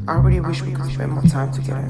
I really wish we could spend more time together.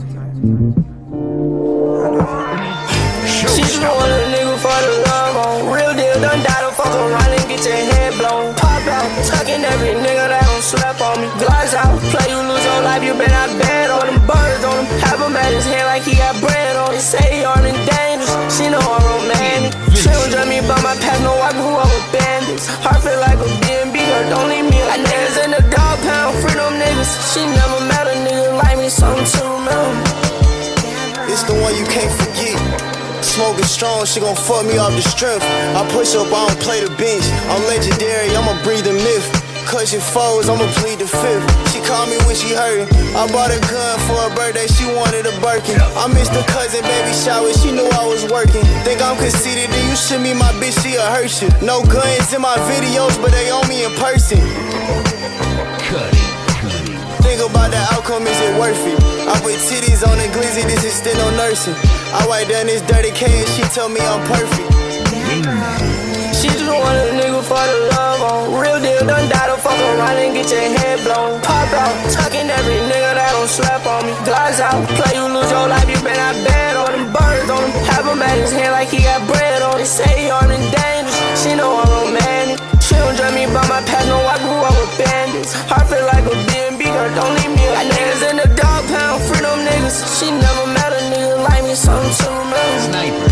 I love you. She just want a nigga for the love on. Real deal, done died, don't fuck around and get your head blown. Pop out, tucking every nigga that don't slap on me. Glass out, play you lose your life, you been out bad on them. Birds on him, have him at his head like he got bread on it. Say he on and dangerous, she know I'm romantic. She don't judge me by my past, no I grew up with bandits. Heart feel like a B&B, her don't leave me like niggas in the dog pound, free them niggas. She never met a nigga like me, something to remember. It's the one you can't forget. Smoking strong, she gon' fuck me off the strength. I push up, I don't play the bench. I'm legendary, I'ma breathe the myth. Cut your foes, I'ma plead the fifth. She called me when she hurtin'. I bought a gun for her birthday, she wanted a Birkin. I missed the cousin baby shower, she knew I was working. Think I'm conceited, then you should meet my bitch, she a Hershey. No guns in my videos, but they own me in person. Think about the outcome, is it worth it? I put titties on the glizzy, this is still no nursing. I wipe down this dirty cage, she told me I'm perfect. She just want a nigga for the love on. Real deal, done died, don't fuck around and get your head blown. Pop out, tucking every nigga that don't slap on me. Glass out, play you lose your life, you been out bad on them. Birds on him, have him at his hand like he got bread on it. Say he on and dangerous, she know I'm romantic. She don't judge me by my past, no I grew up with bandits. Heart feel like a B&B, her don't leave me like niggas in the dog pound, free them niggas. She never met a nigga like me, something to remember. Sniper.